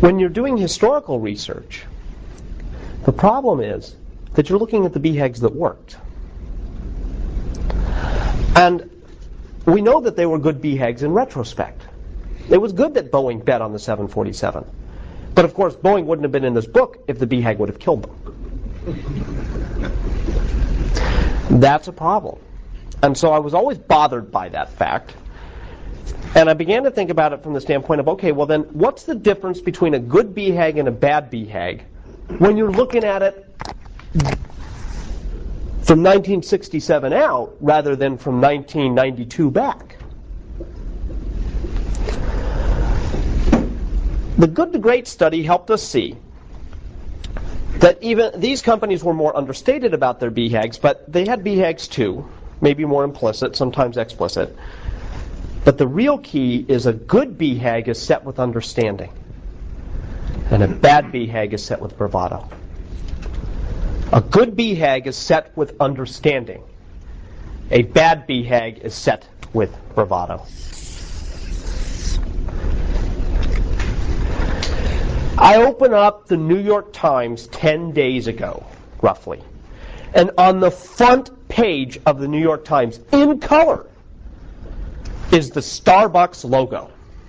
When you're doing historical research, the problem is that you're looking at the BHAGs that worked. And we know that they were good BHAGs in retrospect. It was good that Boeing bet on the 747. But of course, Boeing wouldn't have been in this book if the BHAG would have killed them. That's a problem. And so I was always bothered by that fact. And I began to think about it from the standpoint of, okay, well then, what's the difference between a good BHAG and a bad BHAG when you're looking at it from 1967 out rather than from 1992 back? The Good to Great study helped us see that even these companies were more understated about their BHAGs, but they had BHAGs too, maybe more implicit, sometimes explicit. But the real key is a good BHAG is set with understanding, and a bad BHAG is set with bravado. A good BHAG is set with understanding. A bad BHAG is set with bravado. I open up the New York Times 10 days ago, roughly. And on the front page of the New York Times, in color, is the Starbucks logo.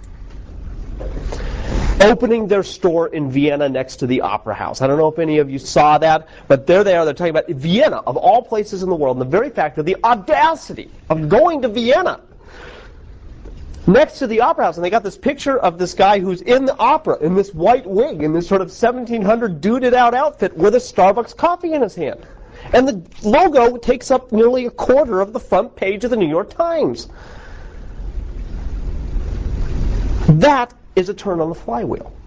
Opening their store in Vienna next to the Opera House. I don't know if any of you saw that, but there they are. They're talking about Vienna, of all places in the world, and the very fact of the audacity of going to Vienna next to the Opera House. And they got this picture of this guy who's in the opera in this white wig, in this sort of 1700 duded out outfit with a Starbucks coffee in his hand. And the logo takes up nearly a quarter of the front page of the New York Times. That is a turn on the flywheel.